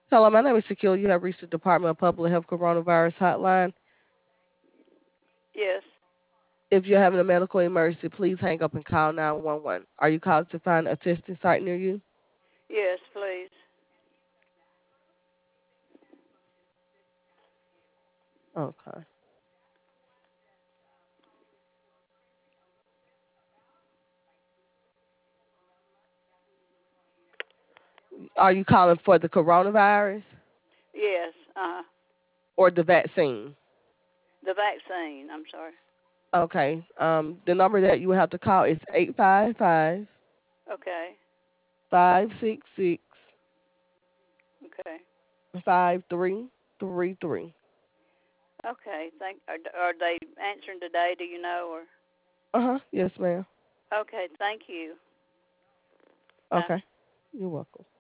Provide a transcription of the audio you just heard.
Hello, my name is Shaquille. You have reached the Department of Public Health Coronavirus Hotline. Yes. If you're having a medical emergency, please hang up and call 911. Are you calling to find a testing site near you? Yes, please. Okay. Are you calling for the coronavirus Yes. or the vaccine? The vaccine. I'm sorry. Okay. The number that you will have to call is 855 Okay. 566 Okay. 5333. Okay. Are they answering today? Do you know or? Yes, ma'am. Okay. Thank you. Bye. Okay. You're welcome.